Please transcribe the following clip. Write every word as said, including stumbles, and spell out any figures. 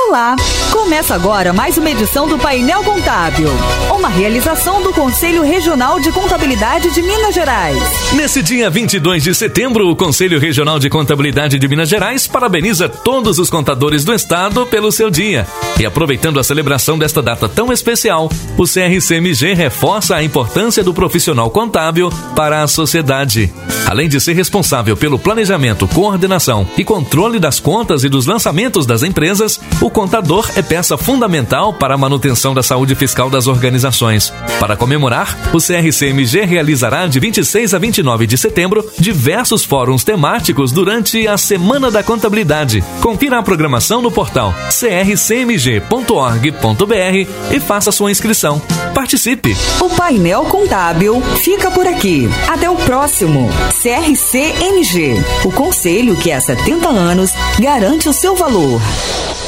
Olá! Começa agora mais uma edição do Painel Contábil, uma realização do Conselho Regional de Contabilidade de Minas Gerais. Nesse dia vinte e dois de setembro, o Conselho Regional de Contabilidade de Minas Gerais parabeniza todos os contadores do estado pelo seu dia. E aproveitando a celebração desta data tão especial, o C R C M G reforça a importância do profissional contábil para a sociedade. Além de ser responsável pelo planejamento, coordenação e controle das contas e dos lançamentos das empresas, o contador é peça fundamental para a manutenção da saúde fiscal das organizações. Para comemorar, o C R C M G realizará de vinte e seis a vinte e nove de setembro diversos fóruns temáticos durante a Semana da Contabilidade. Confira a programação no portal c r c m g ponto org ponto b r e faça sua inscrição. Participe! O Painel Contábil fica por aqui. Até o próximo. C R C M G, o conselho que há setenta anos garante o seu valor.